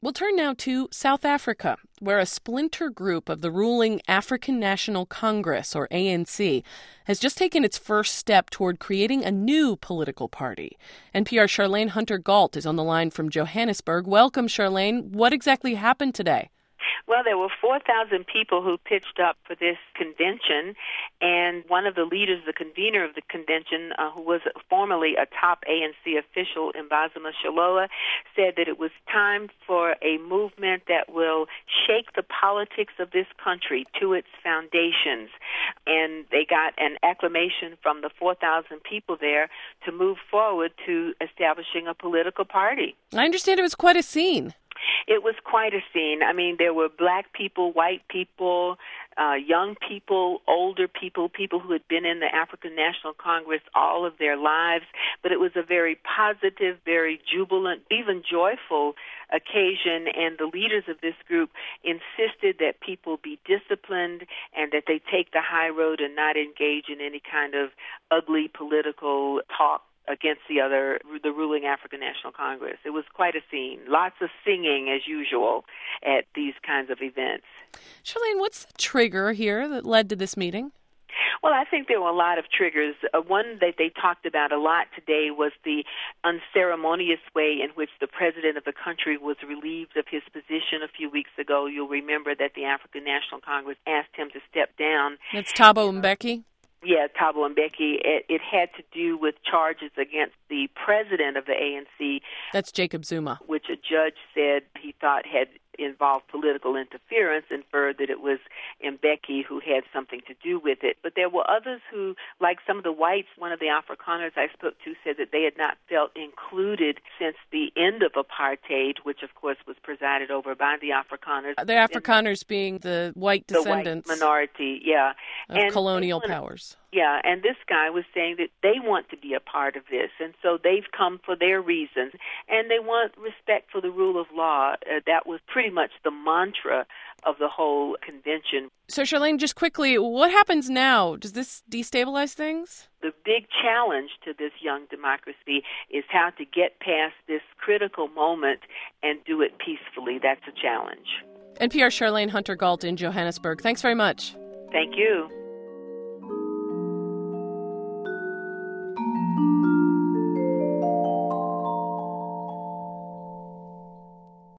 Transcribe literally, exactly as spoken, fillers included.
We'll turn now to South Africa, where a splinter group of the ruling African National Congress, or A N C, has just taken its first step toward creating a new political party. N P R's Charlayne Hunter-Gault is on the line from Johannesburg. Welcome, Charlayne. What exactly happened today? Well, there were four thousand people who pitched up for this convention, and one of the leaders, the convener of the convention, uh, who was formerly a top A N C official, Mbazima Shalola, said that it was time for a movement that will shake the politics of this country to its foundations. And they got an acclamation from the four thousand people there to move forward to establishing a political party. I understand it was quite a scene. It was quite a scene. I mean, there were black people, white people, uh, young people, older people, people who had been in the African National Congress all of their lives. But it was a very positive, very jubilant, even joyful occasion. And the leaders of this group insisted that people be disciplined and that they take the high road and not engage in any kind of ugly political talk against the other, the ruling African National Congress. It was quite a scene. Lots of singing, as usual, at these kinds of events. Charlayne, what's the trigger here that led to this meeting? Well, I think there were a lot of triggers. Uh, one that they talked about a lot today was the unceremonious way in which the president of the country was relieved of his position a few weeks ago. You'll remember that the African National Congress asked him to step down. That's Thabo Mbeki? Yeah, Thabo Mbeki. It, it had to do with charges against the president of the A N C. That's Jacob Zuma. Which a judge said he thought had involved political interference, inferred that it was Mbeki who had something to do with it. But there were others who, like some of the whites, one of the Afrikaners I spoke to said that they had not felt included since the end of apartheid, which of course was presided over by the Afrikaners. The Afrikaners being the white descendants. The white minority, yeah. Of and colonial wanna, powers. Yeah, and this guy was saying that they want to be a part of this, and so they've come for their reasons, and they want respect for the rule of law. Uh, that was pretty much the mantra of the whole convention. So, Charlayne, just quickly, what happens now? Does this destabilize things? The big challenge to this young democracy is how to get past this critical moment and do it peacefully. That's a challenge. N P R's Charlayne Hunter-Gault in Johannesburg. Thanks very much. Thank you.